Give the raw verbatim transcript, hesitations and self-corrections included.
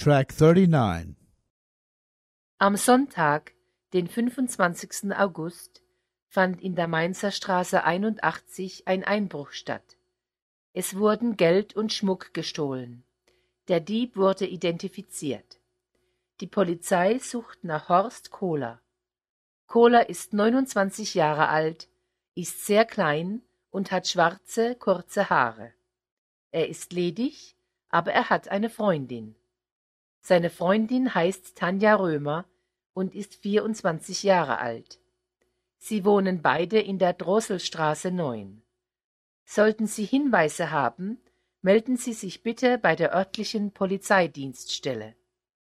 Track thirty-nine. Am Sonntag, den fünfundzwanzigsten August, fand in der Mainzer Straße einundachtzig ein Einbruch statt. Es wurden Geld und Schmuck gestohlen. Der Dieb wurde identifiziert. Die Polizei sucht nach Horst Kohler. Kohler ist neunundzwanzig Jahre alt, ist sehr klein und hat schwarze, kurze Haare. Er ist ledig, aber er hat eine Freundin. Seine Freundin heißt Tanja Römer und ist vierundzwanzig Jahre alt. Sie wohnen beide in der Drosselstraße neun. Sollten Sie Hinweise haben, melden Sie sich bitte bei der örtlichen Polizeidienststelle.